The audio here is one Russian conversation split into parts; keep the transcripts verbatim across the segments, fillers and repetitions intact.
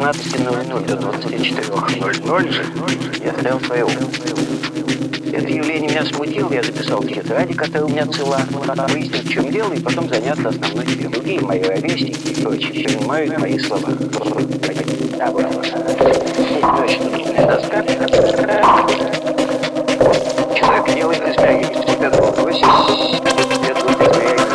шестнадцати ноль-ноль до двадцати четырёх ноль-ноль же я ставил свое. Это явление меня смутило, я записал тетради, которая у меня цела, выяснить, в чем дело, и потом заняться основной темой. Другие мои ровесники и прочие принимают мои слова. Да, вот. Здесь очень трудная доска. Человек делает измерение. Всегда должен бросить. Это вот измерение.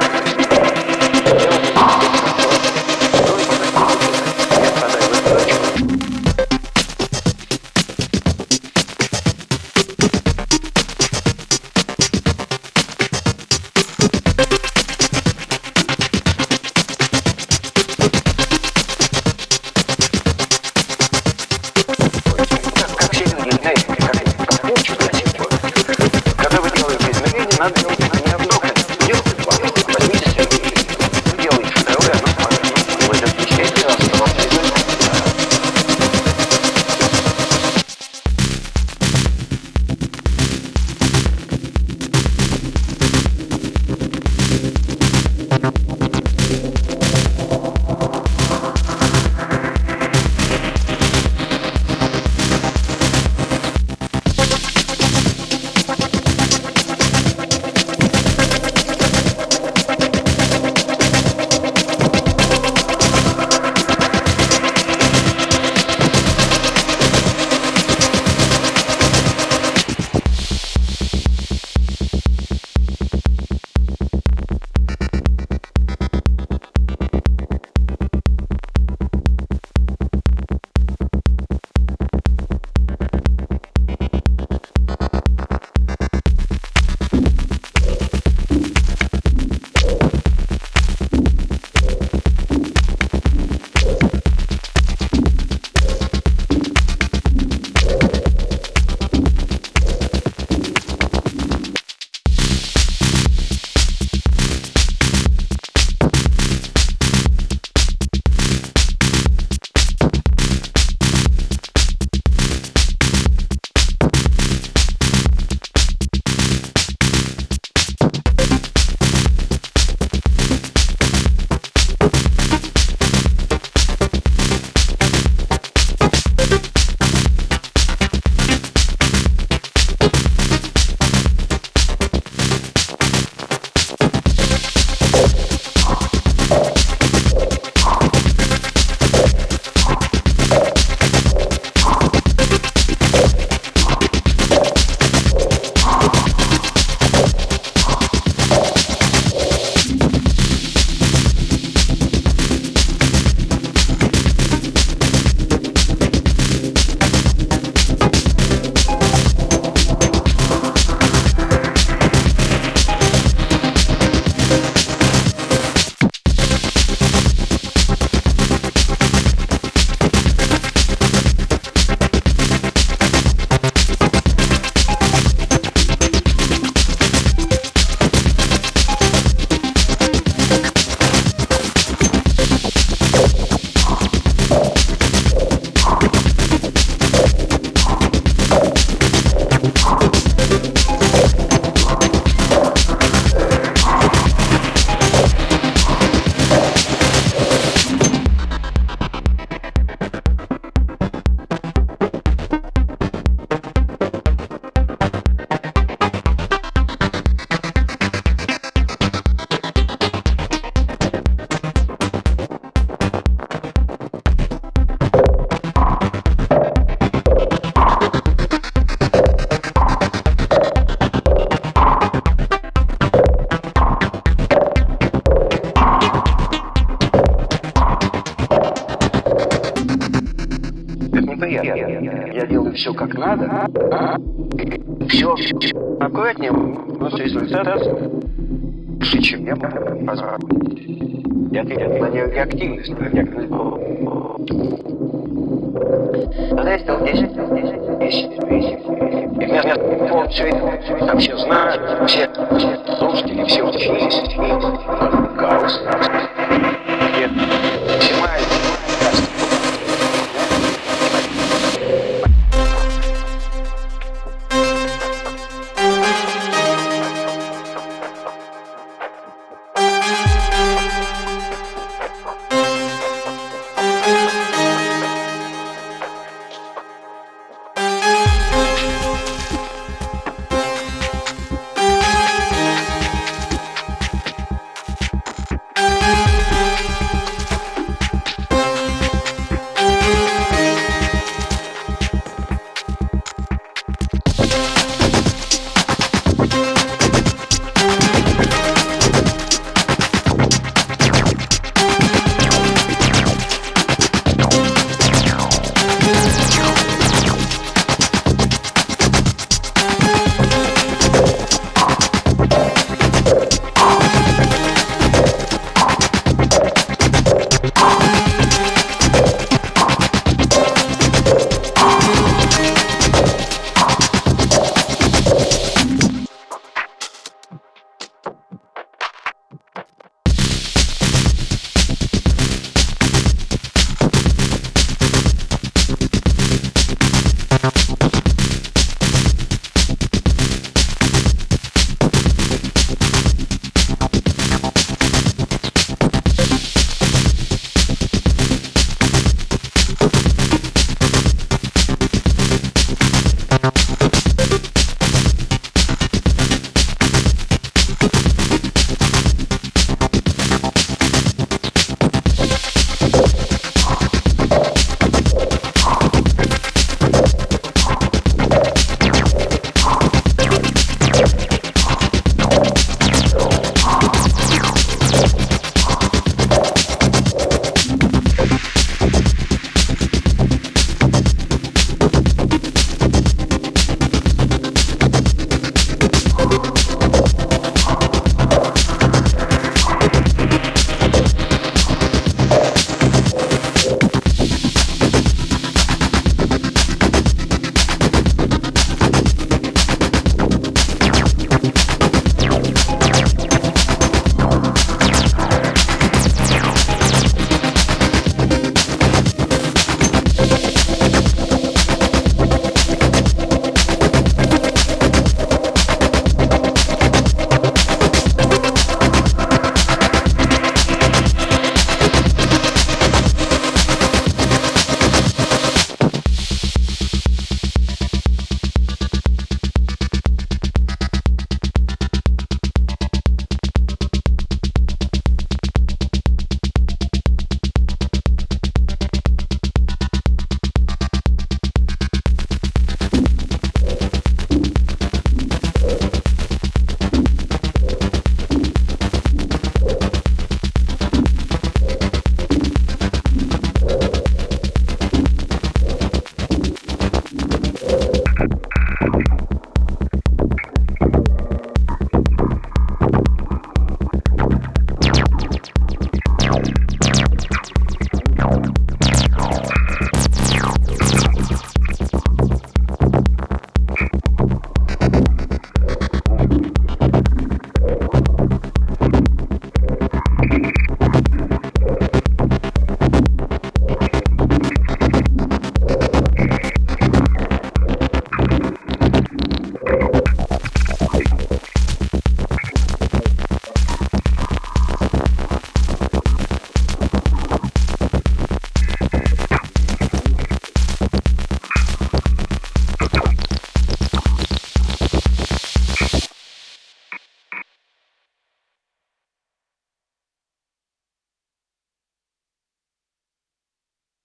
Когда вы делаете измерение, надо не много. Делайте два. Возьмите среднее. Делайте второе, оно по-моему. Вы это печатаете, раз, два, три. Я делаю все как надо. Все, все, все аккуратнее. Просто результат лучше, чем я мог позволить. Я планирую реактивность. Тогда я сделал десять, десять, десять, десять. И меня все это, там все знают, все слушатели, все учились. Хаос.